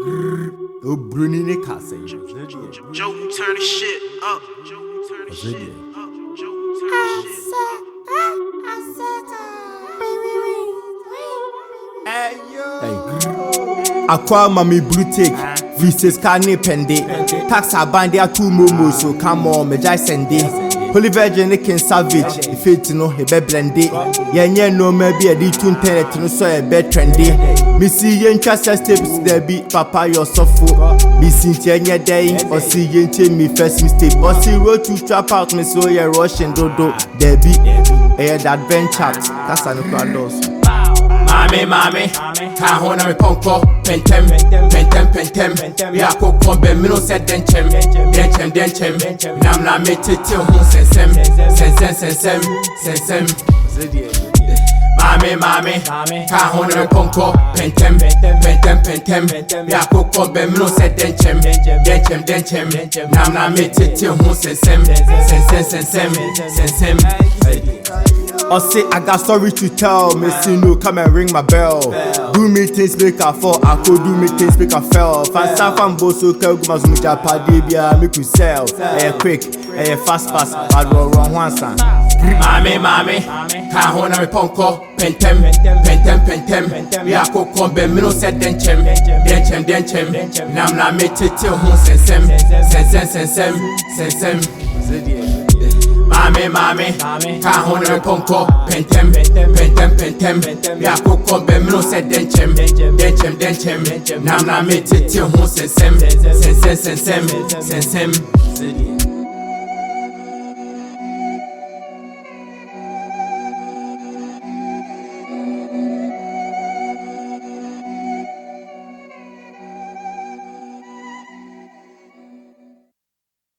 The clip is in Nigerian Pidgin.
O Bruni ne kasa. Joe, turn the shit up. Aqua mami blue take, Vises carne pende. Tax a band there two momo, so come on, me jai send it. Holy Virgin King Savage, if it no he be blended. Yeah, no maybe a D2 internet no so a bed trendy. Missy yen trust steps there be papa your softful. Missing Tanya day or see yen me first mistake. Or see road to trap out me so yeah rushing dodo. There be a adventure. That's an applause. Mami, can't hold me ponko, pentem. We are cook on Bemino said denchem. Nam la mete till who sensem. Mami, can't hold me ponko, pentem. We are cook on Bemino said denchem. Nam la mete till who sensem. Or say I got story to tell. Missy no come and ring my bell. Do me things make a fall. I could do me things make a fell. Fancy fan boso kel gumas muja padibia make you sell. Quick, fast, but wrong one son. Mami, can't hold me ponko, pentem. We are cook on Bemino said denchem. Nam la mete till who sensem. Mami, can't hold me ponko, pentem. We are cook on Bemino said denchem. Nam la mete till who sensem.